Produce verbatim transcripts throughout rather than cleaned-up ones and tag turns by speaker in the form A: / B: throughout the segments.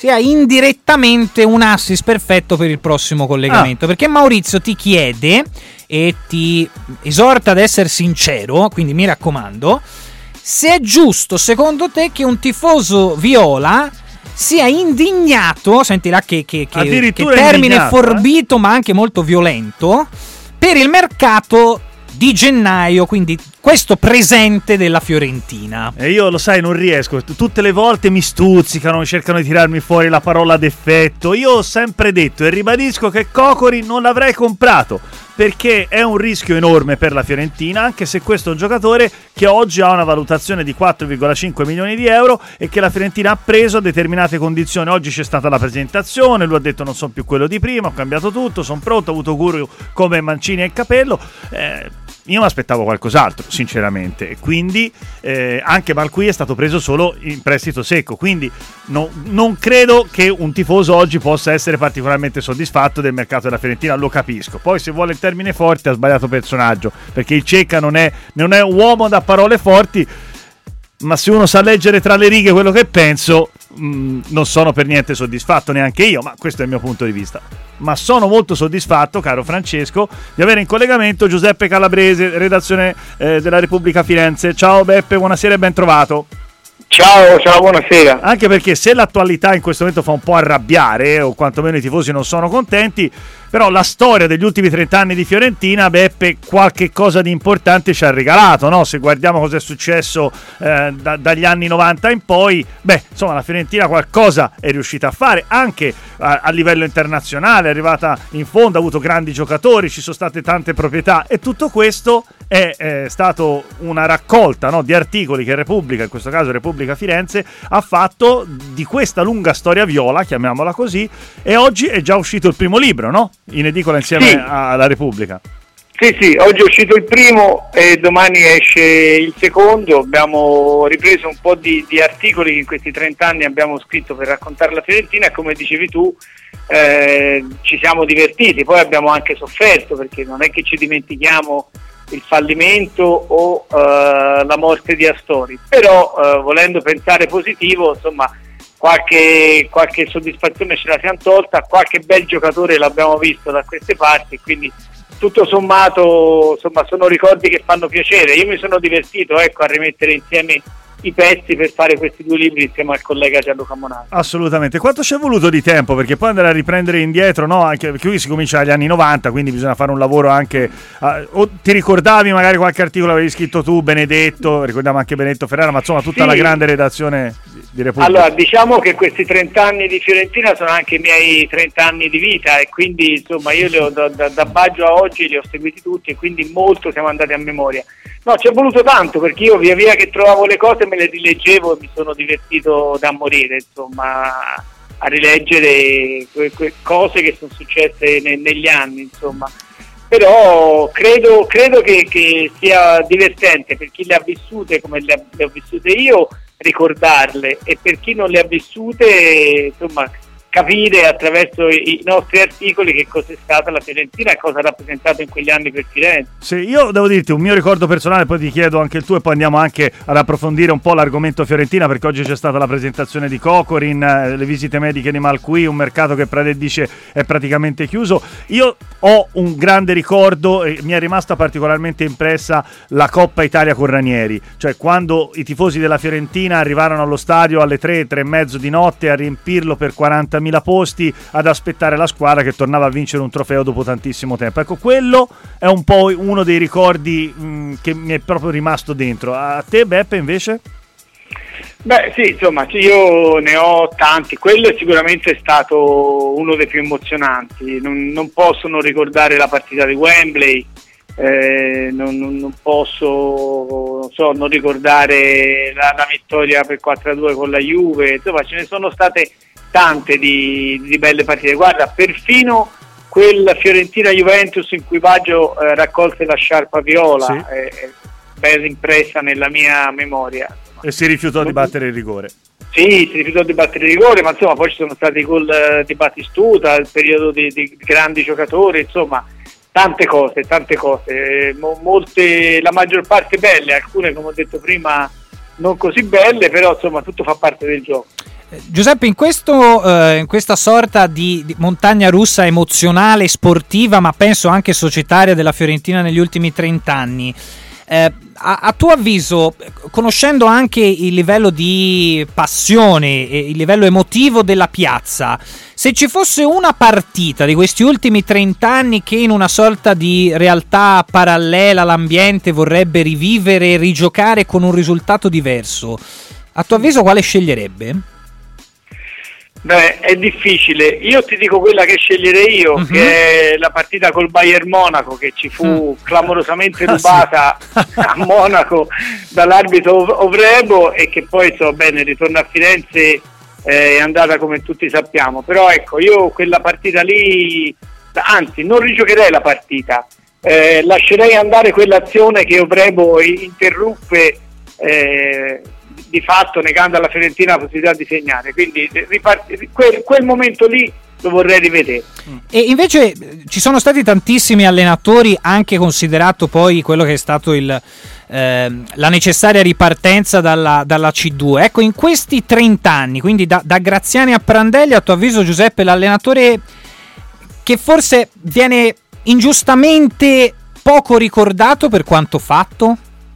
A: sia indirettamente un assist perfetto per il prossimo collegamento, ah. perché Maurizio ti chiede e ti esorta ad essere sincero, quindi mi raccomando, se è giusto secondo te che un tifoso viola sia indignato, sentirà che, che, che, che termine forbito eh? ma anche molto violento, per il mercato di gennaio, quindi questo presente della Fiorentina.
B: E io, lo sai, non riesco, tutte le volte mi stuzzicano, cercano di tirarmi fuori la parola d'effetto. Io ho sempre detto e ribadisco che Cocori non l'avrei comprato, perché è un rischio enorme per la Fiorentina, anche se questo è un giocatore che oggi ha una valutazione di quattro virgola cinque milioni di euro e che la Fiorentina ha preso a determinate condizioni. Oggi c'è stata la presentazione, lui ha detto non sono più quello di prima, ho cambiato tutto, sono pronto, ho avuto Guru come Mancini e Capello. eh, Io mi aspettavo qualcos'altro, sinceramente, e quindi eh, anche Malqui è stato preso solo in prestito secco, quindi no, non credo che un tifoso oggi possa essere particolarmente soddisfatto del mercato della Fiorentina, lo capisco. Poi se vuole il termine forte ha sbagliato personaggio, perché il Cecca non è, non è un uomo da parole forti, ma se uno sa leggere tra le righe quello che penso, mh, non sono per niente soddisfatto neanche io, ma questo è il mio punto di vista. Ma sono molto soddisfatto, caro Francesco, di avere in collegamento Giuseppe Calabrese, redazione eh, della Repubblica Firenze. Ciao Beppe, buonasera e ben trovato.
C: Ciao, ciao, buonasera.
B: Anche perché se l'attualità in questo momento fa un po' arrabbiare, o quantomeno i tifosi non sono contenti, però la storia degli ultimi trent'anni di Fiorentina, Beppe, qualche cosa di importante ci ha regalato, no? Se guardiamo cosa è successo eh, da, dagli anni novanta in poi, beh, insomma, la Fiorentina qualcosa è riuscita a fare, anche a, a livello internazionale, è arrivata in fondo, ha avuto grandi giocatori, ci sono state tante proprietà, e tutto questo è, è stato una raccolta, no, di articoli che Repubblica, in questo caso Repubblica Firenze, ha fatto di questa lunga storia viola, chiamiamola così, e oggi è già uscito il primo libro, no? In edicola insieme sì. alla Repubblica.
C: Sì, sì, oggi è uscito il primo e domani esce il secondo. Abbiamo ripreso un po' di, di articoli che in questi trent'anni abbiamo scritto per raccontare la Fiorentina, e come dicevi tu eh, ci siamo divertiti, poi abbiamo anche sofferto, perché non è che ci dimentichiamo il fallimento o uh, la morte di Astori, però uh, volendo pensare positivo, insomma, qualche, qualche soddisfazione ce la siamo tolta, qualche bel giocatore l'abbiamo visto da queste parti, quindi tutto sommato, insomma, sono ricordi che fanno piacere. Io mi sono divertito, ecco, a rimettere insieme i pezzi per fare questi due libri insieme al collega Gianluca Monati.
B: Assolutamente. Quanto ci è voluto di tempo? Perché poi andare a riprendere indietro, no? Anche perché qui si comincia dagli anni novanta, quindi bisogna fare un lavoro anche uh, o ti ricordavi magari qualche articolo avevi scritto tu, Benedetto, ricordiamo anche Benedetto Ferrara, ma insomma tutta sì. la grande redazione di Repubblica.
C: Allora, diciamo che questi trent'anni di Fiorentina sono anche i miei trent'anni di vita, e quindi insomma io li ho, da, da, da Baggio a oggi li ho seguiti tutti, e quindi molto siamo andati a memoria. No, ci è voluto tanto, perché io via via che trovavo le cose me le rileggevo e mi sono divertito da morire, insomma, a rileggere que- que- cose che sono successe ne- negli anni, insomma. Però credo, credo che, che sia divertente per chi le ha vissute come le, ha, le ho vissute io, ricordarle, e per chi non le ha vissute, insomma, capire attraverso i nostri articoli che cosa è stata la Fiorentina e cosa ha rappresentato in quegli anni per Firenze.
B: Sì, io devo dirti un mio ricordo personale, poi ti chiedo anche il tuo e poi andiamo anche ad approfondire un po' l'argomento Fiorentina, perché oggi c'è stata la presentazione di Cocorin, eh, le visite mediche di Malqui, un mercato che Pradet dice è praticamente chiuso. Io ho un grande ricordo e mi è rimasta particolarmente impressa la Coppa Italia con Ranieri, cioè quando i tifosi della Fiorentina arrivarono allo stadio alle tre, tre e mezzo di notte a riempirlo per quarantamila posti, ad aspettare la squadra che tornava a vincere un trofeo dopo tantissimo tempo. Ecco, quello è un po' uno dei ricordi mh, che mi è proprio rimasto dentro. A te, Beppe, invece?
C: Beh sì, insomma, io ne ho tanti, quello è sicuramente stato uno dei più emozionanti. Non, non posso non ricordare la partita di Wembley, eh, non, non, non posso non, so, non ricordare la, la vittoria per quattro a due con la Juve, insomma ce ne sono state tante di, di belle partite. Guarda, perfino quella Fiorentina-Juventus in cui Baggio eh, raccolse la sciarpa viola, sì. è, è ben impressa nella mia memoria.
B: E si rifiutò di battere il rigore.
C: Sì, si rifiutò di battere il rigore, ma insomma poi ci sono stati i gol di Battistuta, il periodo di, di grandi giocatori, insomma tante cose, tante cose, molte, la maggior parte belle, alcune come ho detto prima non così belle, però insomma tutto fa parte del gioco.
A: Giuseppe, in, questo, eh, in questa sorta di, di montagna russa emozionale, sportiva, ma penso anche societaria della Fiorentina negli ultimi trent'anni, eh, a, a tuo avviso, conoscendo anche il livello di passione e il livello emotivo della piazza, se ci fosse una partita di questi ultimi trent'anni che in una sorta di realtà parallela l'ambiente vorrebbe rivivere e rigiocare con un risultato diverso, a tuo avviso quale sceglierebbe?
C: Beh, è difficile. Io ti dico quella che sceglierei io, uh-huh. che è la partita col Bayern Monaco, che ci fu uh. clamorosamente rubata ah, sì. a Monaco dall'arbitro Ovrebo, e che poi, so bene, il ritorno a Firenze è andata come tutti sappiamo. Però ecco, io quella partita lì, anzi non rigiocherei la partita, eh, lascerei andare quell'azione che Ovrebo interruppe, eh, di fatto negando alla Fiorentina la possibilità di segnare. Quindi ripart- quel, quel momento lì lo vorrei rivedere.
A: E invece ci sono stati tantissimi allenatori, anche considerato poi quello che è stato il eh, la necessaria ripartenza dalla, dalla C due. Ecco, in questi trent'anni, quindi da, da Graziani a Prandelli, a tuo avviso, Giuseppe, l'allenatore che forse viene ingiustamente poco ricordato per quanto fatto?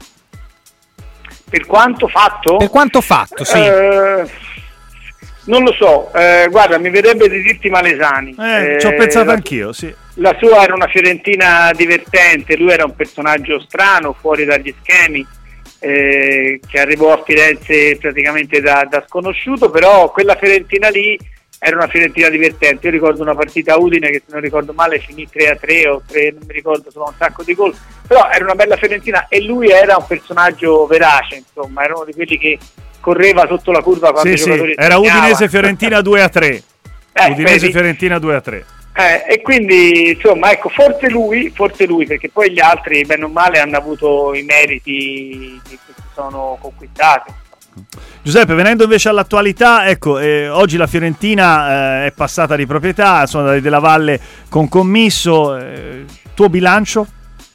C: Per quanto fatto?
A: Per quanto fatto, sì.
C: Eh, non lo so, eh, guarda, mi verrebbe di dirti Malesani.
B: Eh, eh, ci ho pensato la, anch'io, sì.
C: La sua era una Fiorentina divertente, lui era un personaggio strano, fuori dagli schemi, eh, che arrivò a Firenze praticamente da, da sconosciuto, però quella Fiorentina lì era una Fiorentina divertente. Io ricordo una partita a Udine che, se non ricordo male, finì tre a tre o tre, non mi ricordo, insomma, un sacco di gol, però era una bella Fiorentina e lui era un personaggio verace, insomma, era uno di quelli che correva sotto la curva quando
B: sì,
C: i giocatori
B: sì, era Udinese-Fiorentina due a tre. eh, Udinese-Fiorentina due a tre.
C: Eh, e quindi, insomma, ecco, forse lui, forse lui, perché poi gli altri, bene o male, hanno avuto i meriti che si sono conquistati.
B: Giuseppe, venendo invece all'attualità, ecco, eh, oggi la Fiorentina eh, è passata di proprietà, sono andati Della Valle con Commisso, eh, tuo bilancio?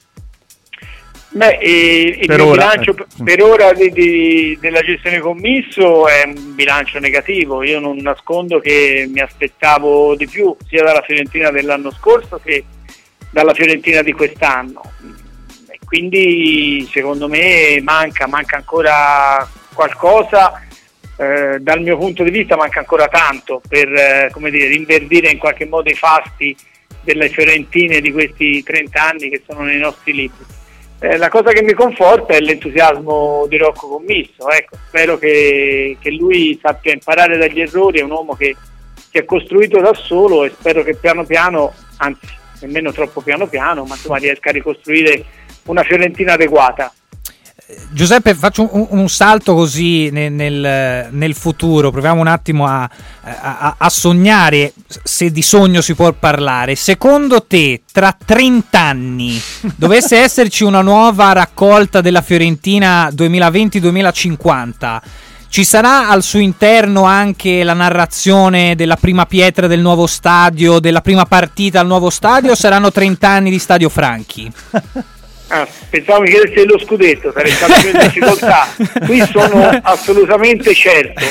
C: Beh, eh, il
B: per
C: mio
B: ora,
C: bilancio
B: eh.
C: per ora di, di, della gestione Commisso è un bilancio negativo. Io non nascondo che mi aspettavo di più sia dalla Fiorentina dell'anno scorso che dalla Fiorentina di quest'anno, e quindi secondo me manca, manca ancora qualcosa, eh, dal mio punto di vista manca ancora tanto per eh, come dire, rinverdire in qualche modo i fasti delle Fiorentine di questi trenta anni che sono nei nostri libri. Eh, la cosa che mi conforta è l'entusiasmo di Rocco Commisso, ecco, spero che, che lui sappia imparare dagli errori, è un uomo che si è costruito da solo e spero che piano piano, anzi nemmeno troppo piano piano, ma insomma riesca a ricostruire una Fiorentina adeguata.
A: Giuseppe, faccio un, un salto così nel, nel, nel futuro, proviamo un attimo a, a, a sognare, se di sogno si può parlare. Secondo te, tra trent'anni dovesse esserci una nuova raccolta della Fiorentina duemilaventi duemilacinquanta, ci sarà al suo interno anche la narrazione della prima pietra del nuovo stadio, della prima partita al nuovo stadio, o saranno trent'anni di Stadio Franchi?
C: Ah, pensavo mi chiedesse lo scudetto, sarei stato più in difficoltà. Qui sono assolutamente certo,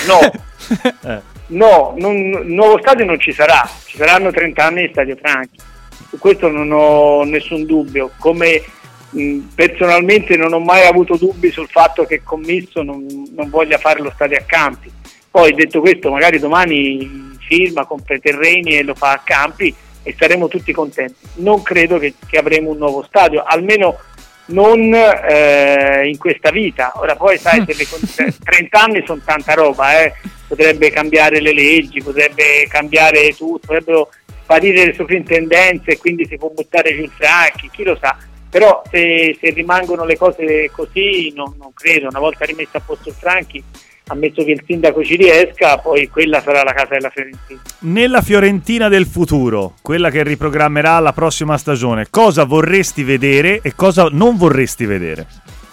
C: no, no, non, il nuovo stadio non ci sarà, ci saranno trenta anni di Stadio Franchi, su questo non ho nessun dubbio, come mh, personalmente non ho mai avuto dubbi sul fatto che Commisso non, non voglia fare lo stadio a Campi. Poi, detto questo, magari domani firma, compra i terreni e lo fa a Campi e saremo tutti contenti. Non credo che, che avremo un nuovo stadio, almeno non eh, in questa vita. Ora poi sai, se le, trenta anni sono tanta roba, eh. Potrebbe cambiare le leggi, potrebbe cambiare tutto, potrebbero sparire le sovrintendenze e quindi si può buttare giù il Franchi, chi lo sa. Però se, se rimangono le cose così non, non credo. Una volta rimesso a posto il Franchi, ammesso che il sindaco ci riesca, poi quella sarà la casa della Fiorentina.
B: Nella Fiorentina del futuro, quella che riprogrammerà la prossima stagione, cosa vorresti vedere e cosa non vorresti vedere?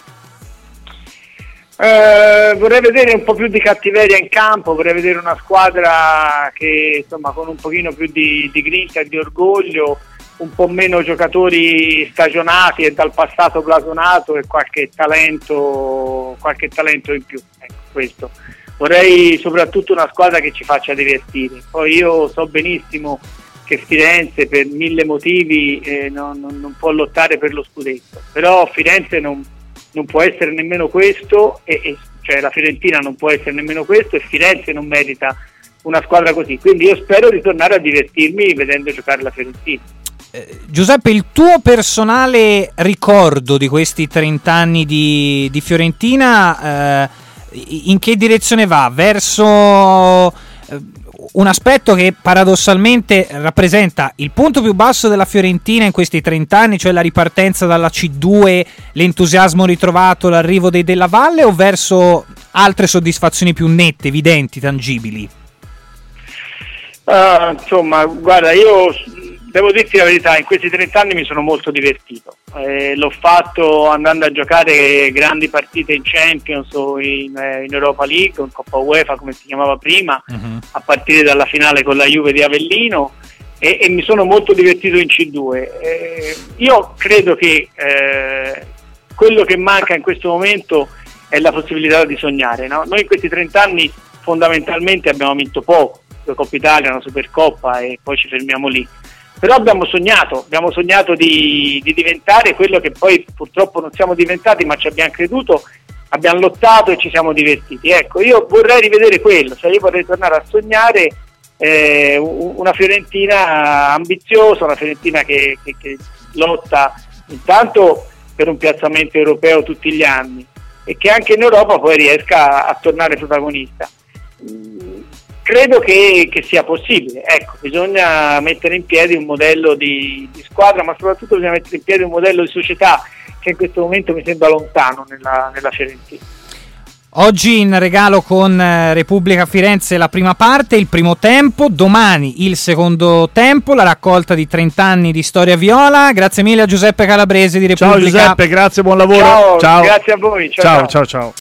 C: Eh, vorrei vedere un po' più di cattiveria in campo, vorrei vedere una squadra che, insomma, con un pochino più di, di grinta e di orgoglio, un po' meno giocatori stagionati e dal passato blasonato e qualche talento, qualche talento in più. Ecco, questo. vorrei soprattutto una squadra che ci faccia divertire. Poi io so benissimo che Firenze per mille motivi eh, non, non, non può lottare per lo scudetto, però Firenze non, non può essere nemmeno questo, e, e, cioè la Fiorentina non può essere nemmeno questo, e Firenze non merita una squadra così, quindi io spero di tornare a divertirmi vedendo giocare la Fiorentina.
A: Eh, Giuseppe, il tuo personale ricordo di questi trenta anni di, di Fiorentina eh, in che direzione va? Verso eh, un aspetto che paradossalmente rappresenta il punto più basso della Fiorentina in questi trenta anni, cioè la ripartenza dalla C due, l'entusiasmo ritrovato, l'arrivo dei Della Valle, o verso altre soddisfazioni più nette, evidenti, tangibili?
C: Uh, insomma, guarda, io devo dirti la verità, in questi trenta anni mi sono molto divertito, eh, l'ho fatto andando a giocare grandi partite in Champions o in, eh, in Europa League o in Coppa UEFA, come si chiamava prima, uh-huh. a partire dalla finale con la Juve di Avellino, e, e mi sono molto divertito in C due. Eh, io credo che eh, quello che manca in questo momento è la possibilità di sognare, no? Noi in questi trenta anni fondamentalmente abbiamo vinto poco, due Coppa Italia, una Supercoppa, e poi ci fermiamo lì. Però abbiamo sognato, abbiamo sognato di, di diventare quello che poi purtroppo non siamo diventati, ma ci abbiamo creduto, abbiamo lottato e ci siamo divertiti. Ecco, io vorrei rivedere quello, cioè io vorrei tornare a sognare eh, una Fiorentina ambiziosa, una Fiorentina che, che, che lotta intanto per un piazzamento europeo tutti gli anni, e che anche in Europa poi riesca a, a tornare protagonista. Credo che, che sia possibile, ecco, bisogna mettere in piedi un modello di, di squadra, ma soprattutto bisogna mettere in piedi un modello di società che in questo momento mi sembra lontano nella, nella Fiorentina.
A: Oggi in regalo con Repubblica Firenze la prima parte, il primo tempo, domani il secondo tempo, la raccolta di trenta anni di storia viola. Grazie mille a Giuseppe Calabrese di Repubblica.
B: Ciao Giuseppe, grazie, buon lavoro.
C: Ciao,
B: ciao.
C: Grazie a voi. Ciao,
B: ciao,
C: ciao.
B: ciao. ciao.